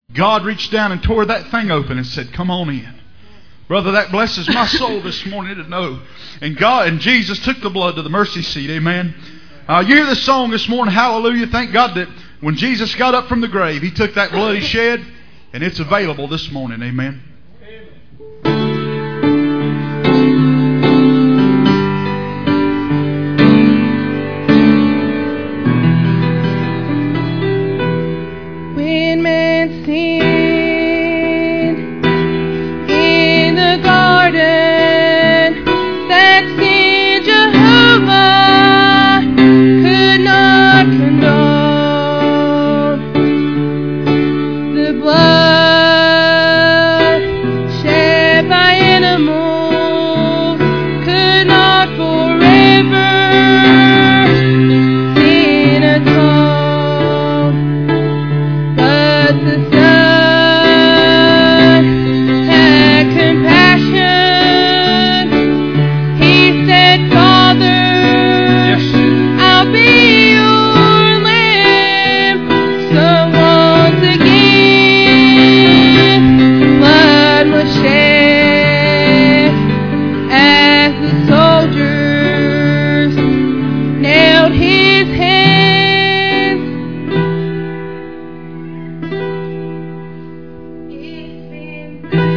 God reached down and tore that thing open and said, come on in. Brother, that blesses my soul this morning to know. And God and Jesus took the blood to the mercy seat. Amen. You hear this song this morning, hallelujah. Thank God that when Jesus got up from the grave, He took that blood He shed, and it's available this morning. Amen. When man sinned in the garden, that sin Jehovah could not condone. The blood shed by animals could not forever sin atone. But the Son had compassion. He said, Father, I'll be your lamb. So once again, blood was shed as the soldiers nailed His hands. It's been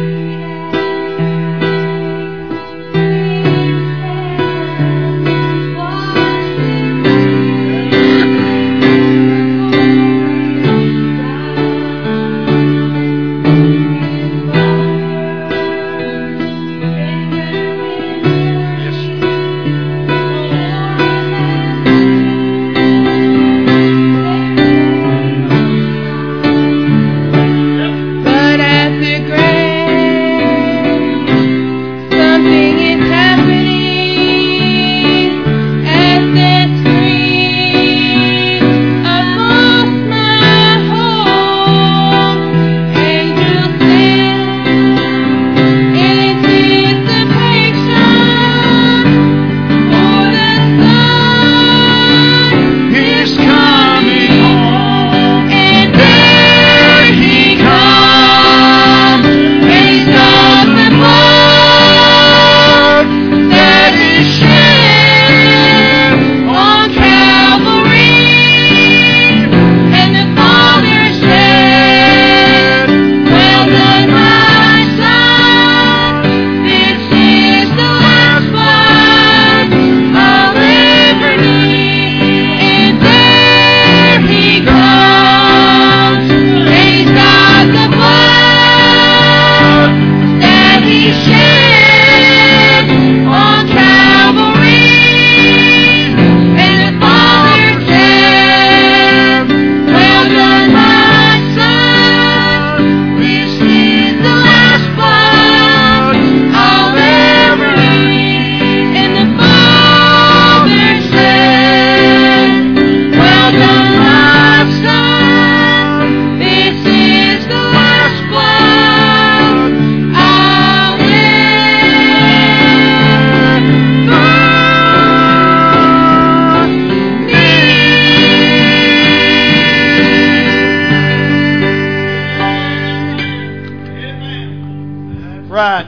'That's right.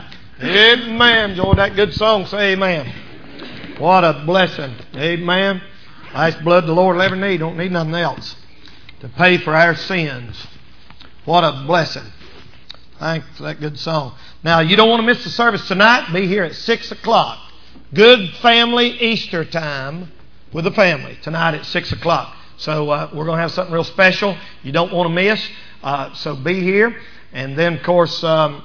Amen. Enjoy that good song. Say amen. What a blessing. Amen. That's blood the Lord will ever need. Don't need nothing else to pay for our sins. What a blessing. Thanks for that good song. Now, you don't want to miss the service tonight. Be here at 6 o'clock. Good family Easter time with the family tonight at 6 o'clock. So we're going to have something real special you don't want to miss. So be here. And then, of course,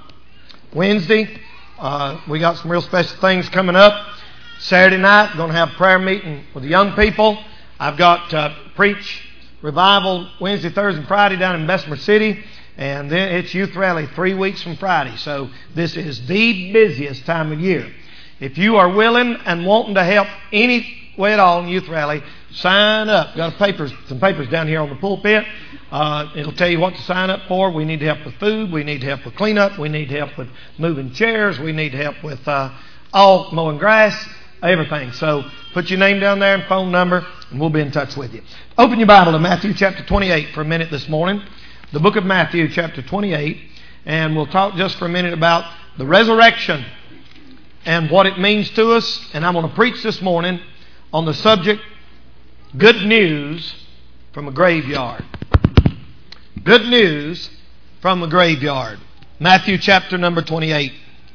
Wednesday, we got some real special things coming up. Saturday night, going to have a prayer meeting with the young people. I've got Preach Revival Wednesday, Thursday, and Friday down in Bessemer City. And then it's Youth Rally 3 weeks from Friday. So this is the busiest time of year. If you are willing and wanting to help any way at all in Youth Rally, sign up. Got some papers down here on the pulpit. It'll tell you what to sign up for. We need help with food. We need help with cleanup. We need help with moving chairs. We need help with all mowing grass, everything. So put your name down there and phone number, and we'll be in touch with you. Open your Bible to Matthew chapter 28 for a minute this morning. the book of Matthew, chapter 28, and we'll talk just for a minute about the resurrection and what it means to us. And I'm going to preach this morning on the subject, good news from a graveyard. Good news from a graveyard. Matthew chapter number 28.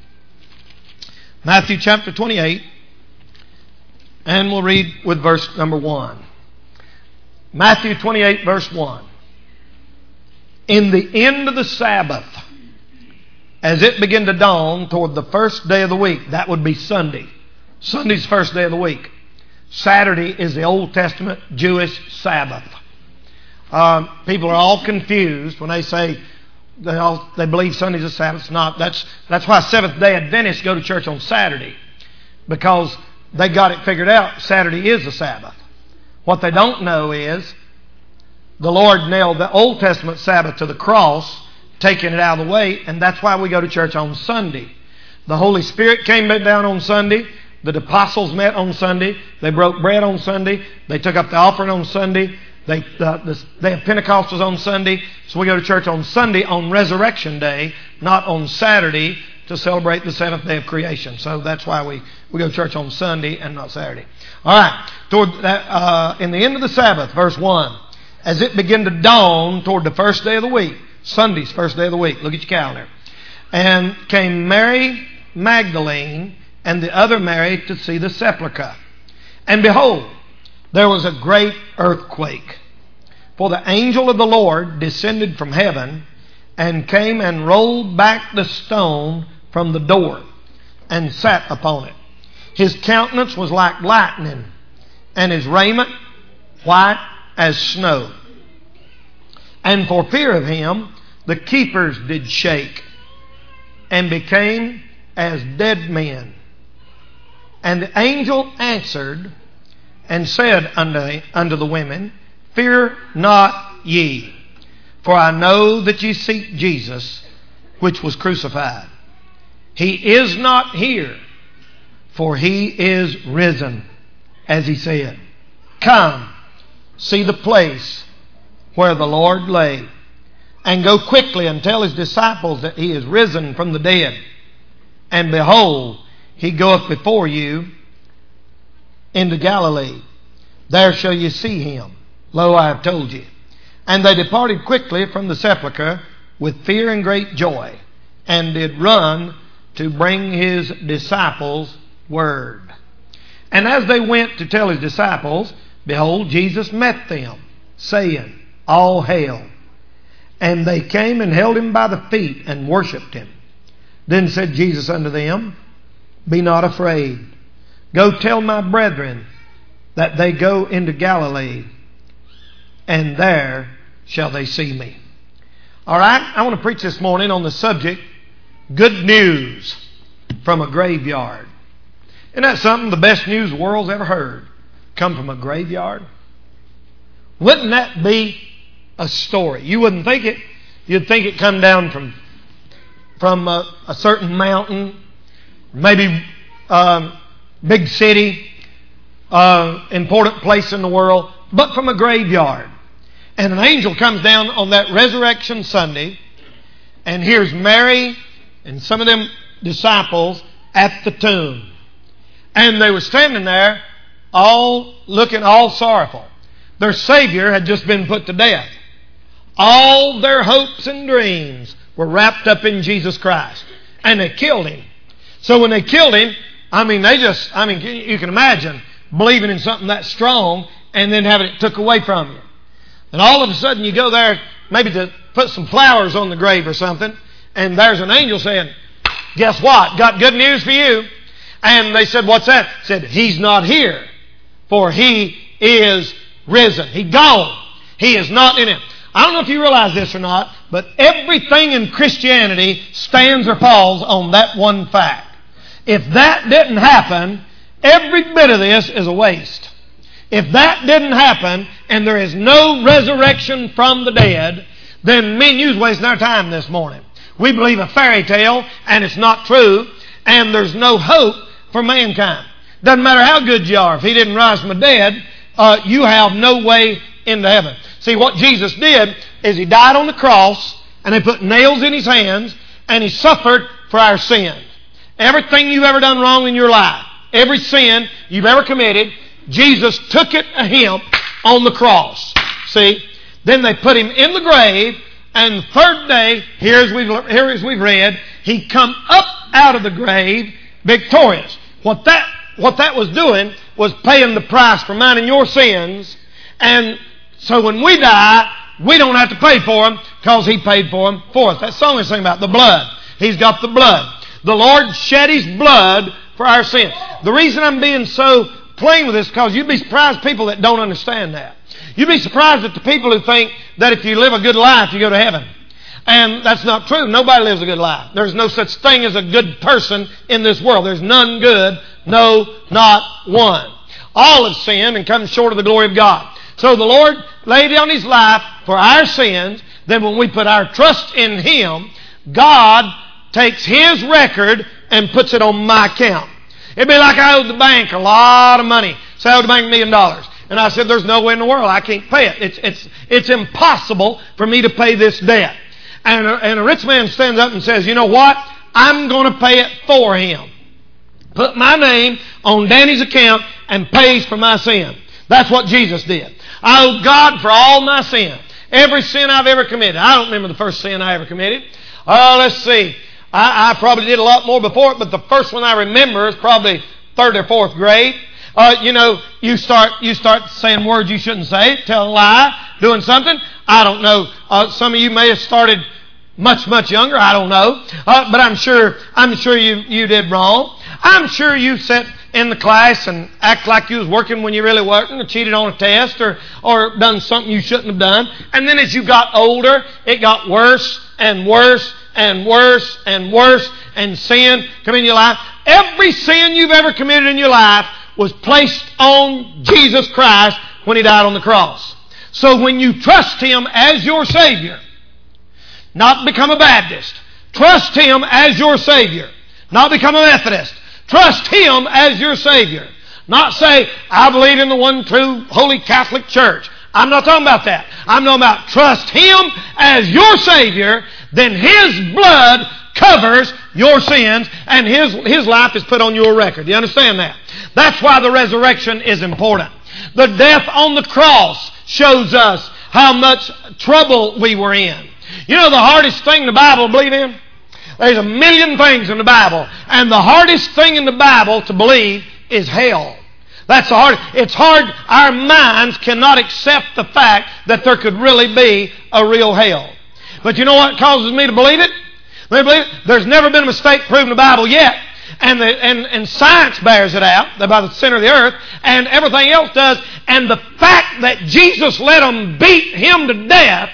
Matthew chapter 28, and we'll read with verse number 1. Matthew 28, verse 1. In the end of the Sabbath, as it began to dawn toward the first day of the week, that would be Sunday. Sunday's the first day of the week. Saturday is the Old Testament Jewish Sabbath. People are all confused when they say they believe Sunday's a Sabbath. It's not. That's why Seventh-day Adventists go to church on Saturday, because they got it figured out. Saturday is the Sabbath. What they don't know is the Lord nailed the Old Testament Sabbath to the cross, taking it out of the way, and that's why we go to church on Sunday. The Holy Spirit came down on Sunday. The apostles met on Sunday. They broke bread on Sunday. They took up the offering on Sunday. The day of Pentecost was on Sunday. So we go to church on Sunday on Resurrection Day, not on Saturday, to celebrate the seventh day of creation. So that's why we go to church on Sunday and not Saturday. All right. In the end of the Sabbath, verse 1. As it began to dawn toward the first day of the week, Sunday's first day of the week. Look at your calendar. And came Mary Magdalene and the other Mary to see the sepulchre. And behold, there was a great earthquake. For the angel of the Lord descended from heaven and came and rolled back the stone from the door and sat upon it. His countenance was like lightning, and his raiment white as snow. And for fear of him, the keepers did shake and became as dead men. And the angel answered and said unto the women, Fear not ye, for I know that ye seek Jesus, which was crucified. He is not here, for he is risen, as he said. Come, see the place where the Lord lay, and go quickly and tell his disciples that he is risen from the dead. And behold, he goeth before you into Galilee. There shall you see him. Lo, I have told you. And they departed quickly from the sepulchre with fear and great joy, and did run to bring his disciples word. And as they went to tell his disciples, behold, Jesus met them, saying, All hail. And they came and held him by the feet and worshipped him. Then said Jesus unto them, Be not afraid. Go tell my brethren that they go into Galilee, and there shall they see me. All right, I want to preach this morning on the subject, good news from a graveyard. Isn't that something? The best news the world's ever heard come from a graveyard. Wouldn't that be a story? You wouldn't think it. You'd think it come down from a certain mountain, maybe big city, important place in the world, but from a graveyard. And an angel comes down on that Resurrection Sunday, and here's Mary and some of them disciples at the tomb. And they were standing there all looking all sorrowful. Their Savior had just been put to death. All their hopes and dreams were wrapped up in Jesus Christ. And they killed him. So when they killed him, you can imagine believing in something that strong and then having it took away from you. And all of a sudden you go there maybe to put some flowers on the grave or something, and there's an angel saying, Guess what? Got good news for you. And they said, What's that? Said, He's not here, for He is risen. He's gone. He is not in it. I don't know if you realize this or not, but everything in Christianity stands or falls on that one fact. If that didn't happen, every bit of this is a waste. If that didn't happen and there is no resurrection from the dead, then me and you's wasting our time this morning. We believe a fairy tale and it's not true, and there's no hope for mankind. Doesn't matter how good you are. If He didn't rise from the dead, you have no way into heaven. See, what Jesus did is He died on the cross, and they put nails in His hands, and He suffered for our sins. Everything you've ever done wrong in your life, every sin you've ever committed, Jesus took it to Him on the cross. See? Then they put Him in the grave, and the third day, here as we've read, He come up out of the grave victorious. What that was doing was paying the price for mine and your sins. And so when we die, we don't have to pay for them because He paid for them for us. That song is saying about the blood. He's got the blood. The Lord shed His blood for our sin. The reason I'm being so plain with this is because you'd be surprised people that don't understand that. You'd be surprised at the people who think that if you live a good life, you go to heaven. And that's not true. Nobody lives a good life. There's no such thing as a good person in this world. There's none good. No, not one. All have sinned and come short of the glory of God. So the Lord laid down His life for our sins. Then when we put our trust in Him, God takes His record and puts it on my account. It'd be like I owed the bank a lot of money. Say I owed the bank $1 million. And I said, there's no way in the world I can't pay it. It's impossible for me to pay this debt. And a rich man stands up and says, you know what? I'm going to pay it for him. Put my name on Danny's account and pays for my sin. That's what Jesus did. I owe God for all my sin. Every sin I've ever committed. I don't remember the first sin I ever committed. Let's see. I probably did a lot more before it, but the first one I remember is probably 3rd or 4th grade. You start saying words you shouldn't say, telling a lie, doing something. I don't know. Some of you may have started much, much younger. I don't know. But I'm sure you did wrong. I'm sure you sat in the class and act like you was working when you really wasn't, or cheated on a test, or done something you shouldn't have done. And then as you got older, it got worse and worse and worse and worse, and sin come in your life. Every sin you've ever committed in your life was placed on Jesus Christ when He died on the cross. So when you trust Him as your Savior, not become a Baptist, trust Him as your Savior, not become a Methodist, trust Him as your Savior, not say, I believe in the one true Holy Catholic Church. I'm not talking about that. I'm talking about trust Him as your Savior, then His blood covers your sins, and His life is put on your record. Do you understand that? That's why the resurrection is important. The death on the cross shows us how much trouble we were in. You know the hardest thing in the Bible to believe in? There's 1 million things in the Bible, and the hardest thing in the Bible to believe is hell. That's the hard. It's hard. Our minds cannot accept the fact that there could really be a real hell. But you know what causes me to believe it? There's never been a mistake proved in the Bible yet. And science bears it out by the center of the earth, and everything else does. And the fact that Jesus let them beat Him to death,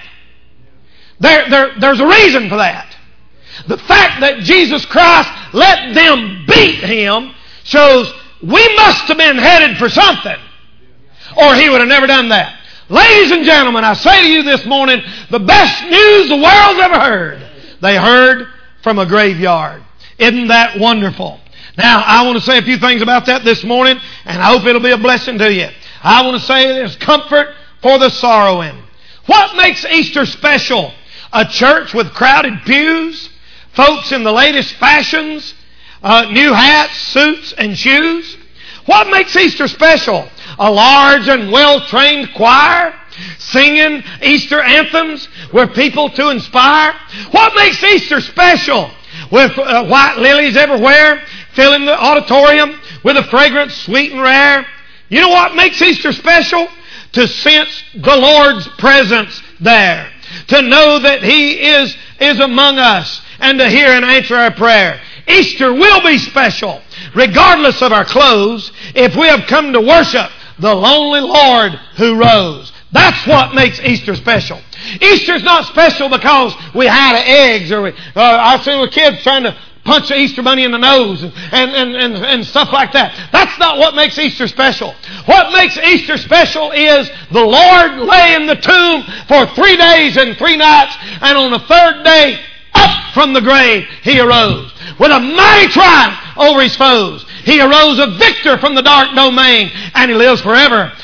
there's a reason for that. The fact that Jesus Christ let them beat Him shows we must have been headed for something, or He would have never done that. Ladies and gentlemen, I say to you this morning, the best news the world's ever heard, they heard from a graveyard. Isn't that wonderful? Now, I want to say a few things about that this morning, and I hope it'll be a blessing to you. I want to say there's comfort for the sorrowing. What makes Easter special? A church with crowded pews, folks in the latest fashions, new hats, suits, and shoes. What makes Easter special? A large and well-trained choir singing Easter anthems with people to inspire. What makes Easter special? With white lilies everywhere, filling the auditorium with a fragrance sweet and rare. You know what makes Easter special? To sense the Lord's presence there. To know that He is among us, and to hear and answer our prayer. Easter will be special, regardless of our clothes, if we have come to worship the lonely Lord who rose. That's what makes Easter special. Easter's not special because we hide eggs, or I've seen kids trying to punch the Easter bunny in the nose and stuff like that. That's not what makes Easter special. What makes Easter special is the Lord lay in the tomb for 3 days and 3 nights, and on the 3rd day, up from the grave, He arose. With a mighty triumph over His foes. He arose a victor from the dark domain, and He lives forever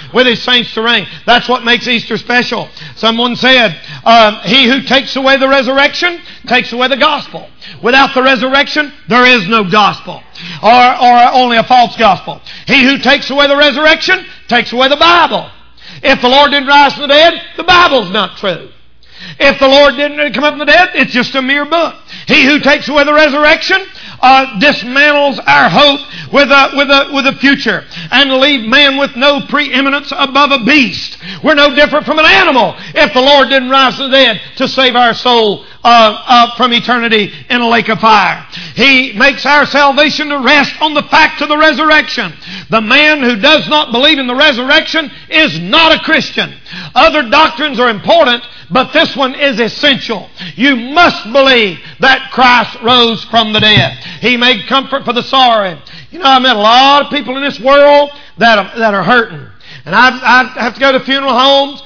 with His saints to reign. That's what makes Easter special. Someone said, He who takes away the resurrection takes away the gospel. Without the resurrection, there is no gospel, or only a false gospel. He who takes away the resurrection takes away the Bible. If the Lord didn't rise from the dead, the Bible's not true. If the Lord didn't come up from the dead, it's just a mere book. He who takes away the resurrection dismantles our hope with a future and leave man with no preeminence above a beast. We're no different from an animal if the Lord didn't rise from the dead to save our soul from eternity in a lake of fire. He makes our salvation to rest on the fact of the resurrection. The man who does not believe in the resurrection is not a Christian. Other doctrines are important, but this one is essential. You must believe that Christ rose from the dead. He made comfort for the sorrowing. You know, I met a lot of people in this world that are hurting. And I have to go to funeral homes.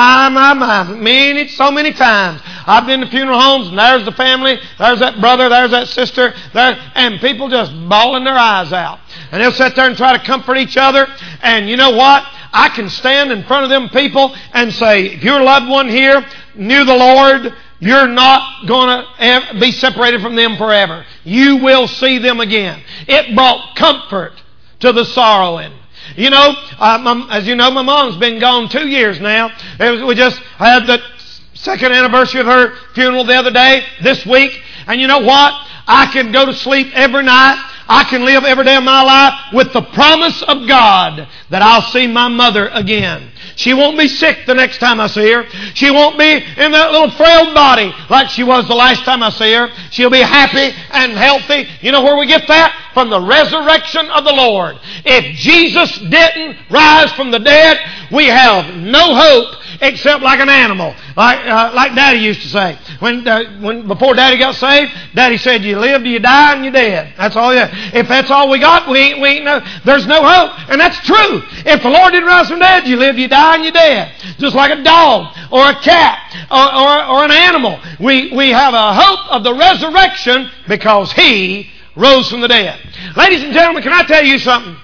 So many times. I've been to funeral homes, and there's the family, there's that brother, there's that sister, and people just bawling their eyes out. And they'll sit there and try to comfort each other. And you know what? I can stand in front of them people and say, if your loved one here knew the Lord, you're not going to be separated from them forever. You will see them again. It brought comfort to the sorrowing. You know, as you know, my mom's been gone 2 years now. We just had the second anniversary of her funeral the other day, this week. And you know what? I can go to sleep every night. I can live every day of my life with the promise of God that I'll see my mother again. She won't be sick the next time I see her. She won't be in that little frail body like she was the last time I see her. She'll be happy and healthy. You know where we get that? From the resurrection of the Lord. If Jesus didn't rise from the dead, we have no hope except like an animal. Like Daddy used to say. Before Daddy got saved, Daddy said, you live till you die and you're dead. That's all you have. If that's all we got, we ain't there's no hope. And that's true. If the Lord didn't rise from the dead, you live, you die, and you're dead. Just like a dog or a cat or an animal. We have a hope of the resurrection because He rose from the dead. Ladies and gentlemen, can I tell you something?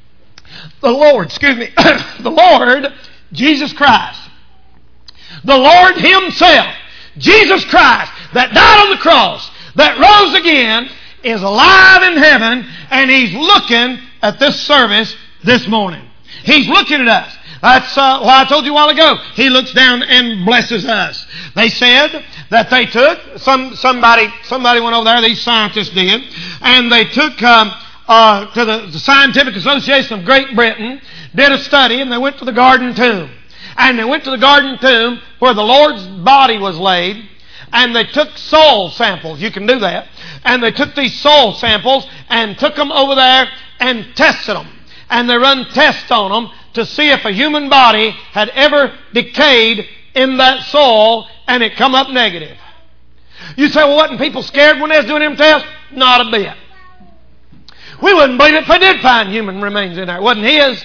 The Lord, the Lord, Jesus Christ, the Lord Himself, Jesus Christ, that died on the cross, that rose again, is alive in heaven, and He's looking at this service this morning. He's looking at us. That's why I told you a while ago. He looks down and blesses us. They said that they took, somebody went over there, these scientists did, and they took to the Scientific Association of Great Britain, did a study, and they went to the Garden Tomb. And they went to the Garden Tomb where the Lord's body was laid, and they took soul samples. You can do that. And they took these soul samples and took them over there and tested them. And they run tests on them to see if a human body had ever decayed in that soul, and it come up negative. You say, well, wasn't people scared when they was doing them tests? Not a bit. We wouldn't believe it if they did find human remains in there. It wasn't His.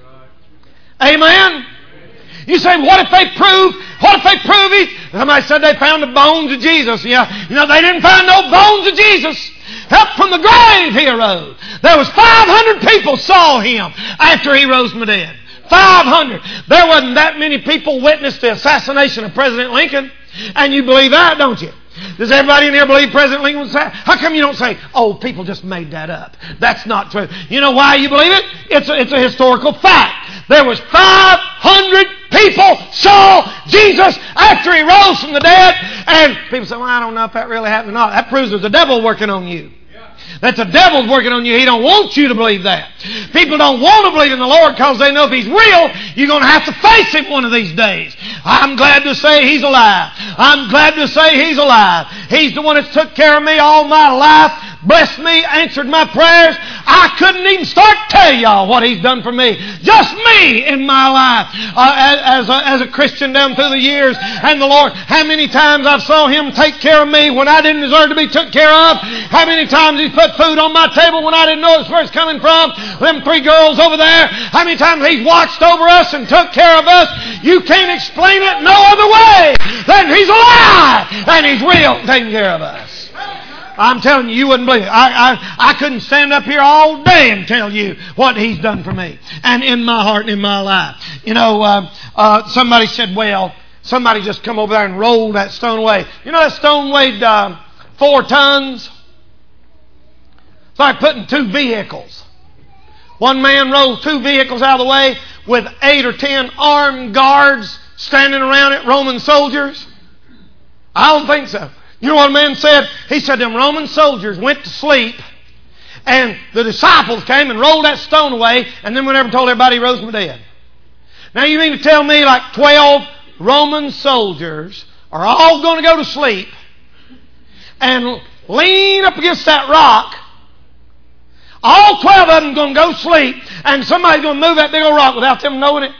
Amen? You say, what if they prove somebody said they found the bones of Jesus. Yeah, you know, they didn't find no bones of Jesus. Up from the grave He arose. There was 500 people saw Him after He rose from the dead. 500. There wasn't that many people witnessed the assassination of President Lincoln. And you believe that, don't you? Does everybody in here believe President Lincoln was assassinated? How come you don't say, oh, people just made that up? That's not true. You know why you believe it? It's a historical fact. There was 500 people saw Jesus after He rose from the dead. And people say, well, I don't know if that really happened or not. That proves there's a devil working on you. That the devil's working on you. He don't want you to believe that. People don't want to believe in the Lord because they know if He's real, you're going to have to face Him one of these days. I'm glad to say He's alive. I'm glad to say He's alive. He's the one that's took care of me all my life, blessed me, answered my prayers. I couldn't even start to tell y'all what He's done for me. Just me in my life as a Christian down through the years. And the Lord, how many times I've saw Him take care of me when I didn't deserve to be took care of. How many times He's put food on my table when I didn't know it was first coming from. Them 3 girls over there. How many times He's watched over us and took care of us. You can't explain it no other way than He's alive and He's real taking care of us. I'm telling you, you wouldn't believe it. I couldn't stand up here all day and tell you what He's done for me and in my heart and in my life. You know, somebody said, well, somebody just come over there and rolled that stone away. You know that stone weighed 4 tons? It's like putting 2 vehicles. One man rolled 2 vehicles out of the way with 8 or 10 armed guards standing around it, Roman soldiers. I don't think so. You know what a man said? He said them Roman soldiers went to sleep and the disciples came and rolled that stone away and then went over and told everybody he rose from the dead. Now you mean to tell me like 12 Roman soldiers are all going to go to sleep and lean up against that rock? All 12 of them going to go to sleep and somebody's going to move that big old rock without them knowing it?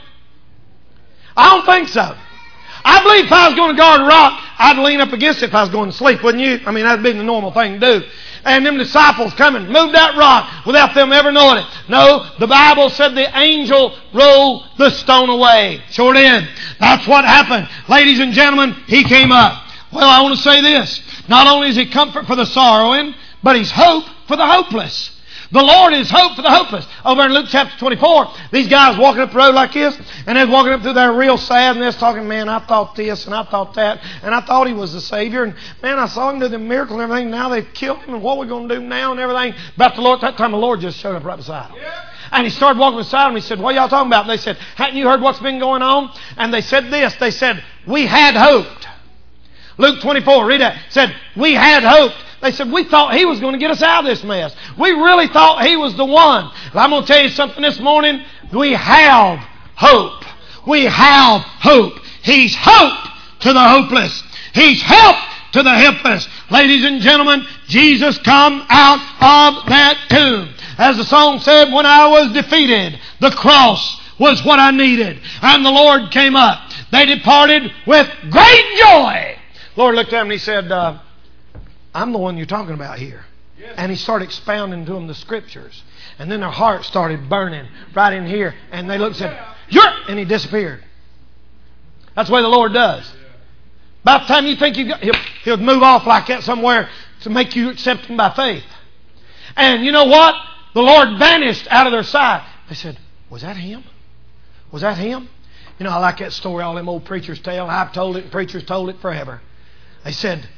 I don't think so. I believe if I was going to guard a rock, I'd lean up against it if I was going to sleep, wouldn't you? I mean, that'd be the normal thing to do. And them disciples come and move that rock without them ever knowing it. No, the Bible said the angel rolled the stone away. Sure did. That's what happened. Ladies and gentlemen, He came up. Well, I want to say this. Not only is He comfort for the sorrowing, but He's hope for the hopeless. The Lord is hope for the hopeless. Over in Luke chapter 24, these guys walking up the road like this, and they're walking up through there real sad, and they're talking, man, I thought this, and I thought that, and I thought He was the Savior, and man, I saw Him do the miracle and everything, now they've killed Him, and what are we going to do now, and everything. About the Lord, that time the Lord just showed up right beside them. Yeah. And He started walking beside them, He said, what are y'all talking about? And they said, hadn't you heard what's been going on? And they said this, they said, we had hoped. Luke 24, read that, said, we had hoped. They said, we thought He was going to get us out of this mess. We really thought He was the one. But I'm going to tell you something this morning. We have hope. We have hope. He's hope to the hopeless. He's help to the helpless. Ladies and gentlemen, Jesus come out of that tomb. As the song said, when I was defeated, the cross was what I needed. And the Lord came up. They departed with great joy. The Lord looked at them and He said, I'm the one you're talking about here. Yes. And He started expounding to them the Scriptures. And then their hearts started burning right in here. And they looked and said, you're... And He disappeared. That's the way the Lord does. By the time you think you got... He'll move off like that somewhere to make you accept Him by faith. And you know what? The Lord vanished out of their sight. They said, was that Him? Was that Him? You know, I like that story all them old preachers tell. I've told it and preachers told it forever. They said,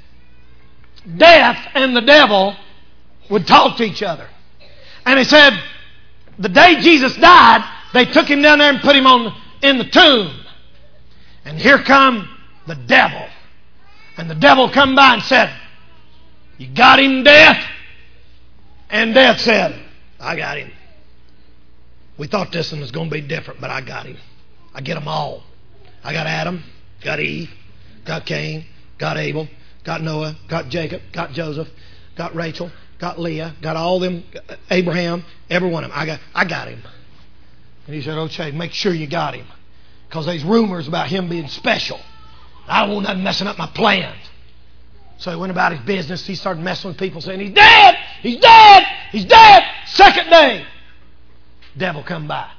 death and the devil would talk to each other. And they said, the day Jesus died, they took Him down there and put Him in the tomb. And here come the devil. And the devil come by and said, you got him, Death? And Death said, I got him. We thought this one was going to be different, but I got him. I get them all. I got Adam, got Eve, got Cain, got Abel, got Noah, got Jacob, got Joseph, got Rachel, got Leah, got all them, Abraham, every one of them. I got him. And He said, okay, make sure you got him. Because there's rumors about him being special. I don't want nothing messing up my plans. So he went about his business. He started messing with people saying, he's dead! He's dead! He's dead! Second day, devil come by.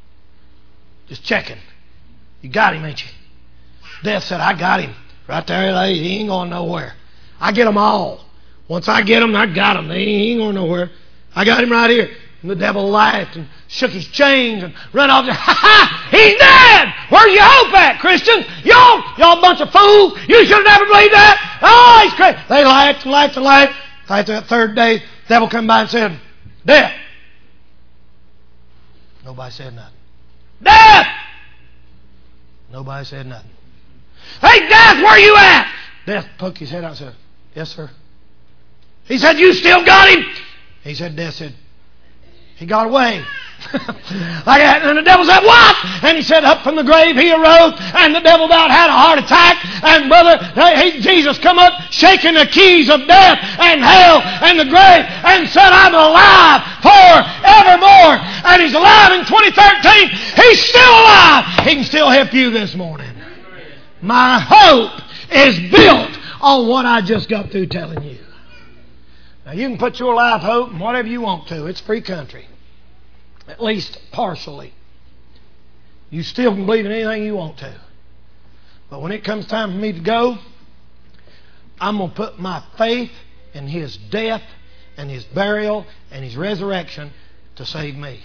Just checking. You got him, ain't you? Death said, I got him. Right there, he ain't going nowhere. I get them all. Once I get them, I got them. He ain't going nowhere. I got him right here. And the devil laughed and shook his chains and ran off. Ha ha! He's dead! Where's your hope at, Christians? Y'all bunch of fools. You should have never believed that. Oh, he's crazy. They laughed and laughed and laughed. After that third day, the devil come by and said, Death. Nobody said nothing. Death! Nobody said nothing. Hey, Death, where you at? Death poked his head out and said, yes, sir. He said, you still got him? He said, Death said, he got away. Like that. And the devil said, what? And he said, up from the grave he arose, and the devil about had a heart attack. And brother, Jesus come up shaking the keys of death and hell and the grave and said, I'm alive forevermore. And he's alive in 2013. He's still alive. He can still help you this morning. My hope is built on what I just got through telling you. Now you can put your life hope in whatever you want to. It's free country. At least partially. You still can believe in anything you want to. But when it comes time for me to go, I'm going to put my faith in His death and His burial and His resurrection to save me.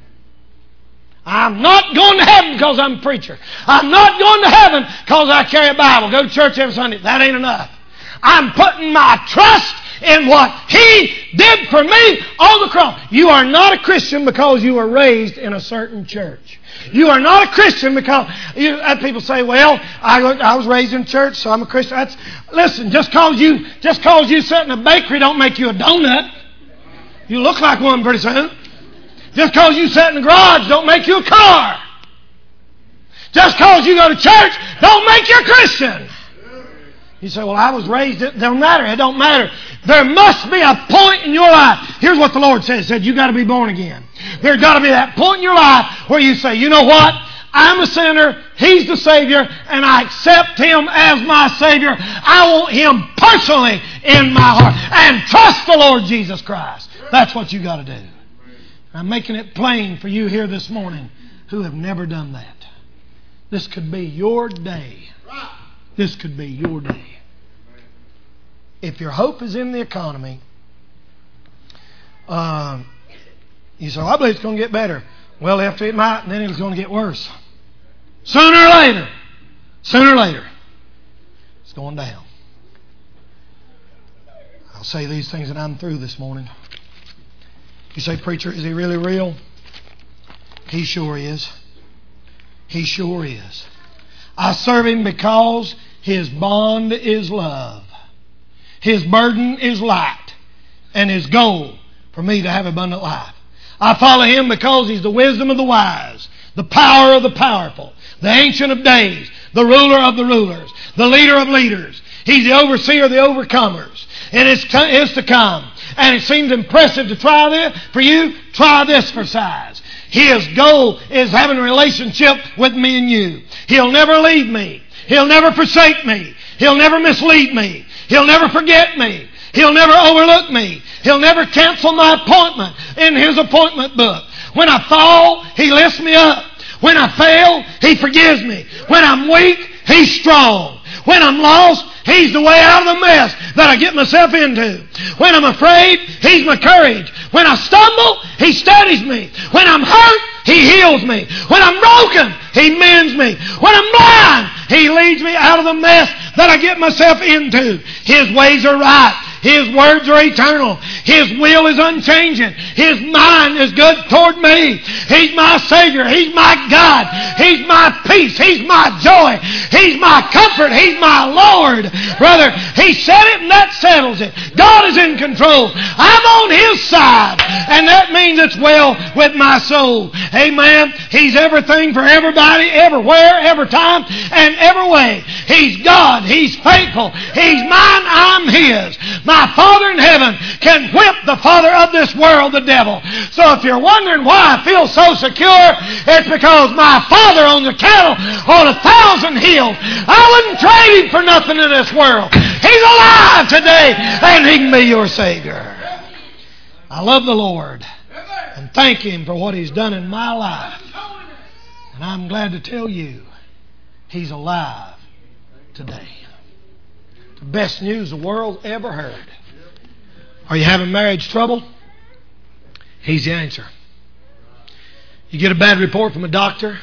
I'm not going to heaven because I'm a preacher. I'm not going to heaven because I carry a Bible, go to church every Sunday. That ain't enough. I'm putting my trust in what He did for me on the cross. You are not a Christian because you were raised in a certain church. You are not a Christian because people say, well, I was raised in church, so I'm a Christian. Listen, just because you sit in a bakery don't make you a donut. You look like one pretty soon. Just because you sit in the garage don't make you a car. Just because you go to church don't make you a Christian. You say, well, I was raised, it don't matter. It don't matter. There must be a point in your life. Here's what the Lord said. He said, you got to be born again. There's got to be that point in your life where you say, you know what? I'm a sinner. He's the Savior. And I accept Him as my Savior. I want Him personally in my heart. And trust the Lord Jesus Christ. That's what you got to do. I'm making it plain for you here this morning who have never done that. This could be your day. This could be your day. If your hope is in the economy, you say, I believe it's going to get better. Well, after it might, and then it's going to get worse. Sooner or later, it's going down. I'll say these things and I'm through this morning. You say, preacher, is He really real? He sure is. He sure is. I serve Him because His bond is love. His burden is light. And His goal for me to have abundant life. I follow Him because He's the wisdom of the wise, the power of the powerful, the Ancient of Days, the ruler of the rulers, the leader of leaders. He's the overseer of the overcomers. And it's to come. And it seems impressive to try this. For you, try this for size. His goal is having a relationship with me and you. He'll never leave me. He'll never forsake me. He'll never mislead me. He'll never forget me. He'll never overlook me. He'll never cancel my appointment in His appointment book. When I fall, He lifts me up. When I fail, He forgives me. When I'm weak, He's strong. When I'm lost, He's the way out of the mess that I get myself into. When I'm afraid, He's my courage. When I stumble, He steadies me. When I'm hurt, He heals me. When I'm broken, He mends me. When I'm blind, He leads me out of the mess that I get myself into. His ways are right. His words are eternal. His will is unchanging. His mind is good toward me. He's my Savior. He's my God. He's my peace. He's my joy. He's my comfort. He's my Lord. Brother, He said it and that settles it. God is in control. I'm on His side. And that means it's well with my soul. Amen. He's everything for everybody, everywhere, every time, and every way. He's God. He's faithful. He's mine. I'm His. My Father in heaven can whip the father of this world, the devil. So if you're wondering why I feel so secure, it's because my Father owns a cattle on 1,000 hills. I wouldn't trade Him for nothing in this world. He's alive today, and He can be your Savior. I love the Lord and thank Him for what He's done in my life. And I'm glad to tell you, He's alive today. The best news the world ever heard. Are you having marriage trouble? He's the answer. You get a bad report from a doctor?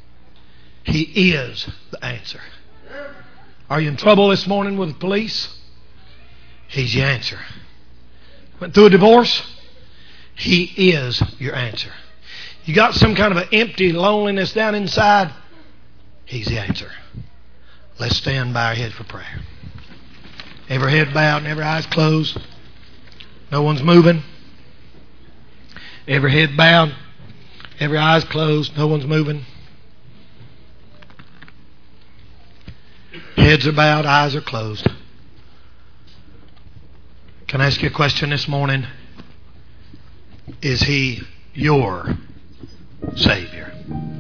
He is the answer. Are you in trouble this morning with the police? He's the answer. Went through a divorce? He is your answer. You got some kind of an empty loneliness down inside? He's the answer. Let's stand by our head for prayer. Every head bowed and every eyes closed. No one's moving. Every head bowed, every eyes closed. No one's moving. Heads are bowed, eyes are closed. Can I ask you a question this morning? Is He your Savior?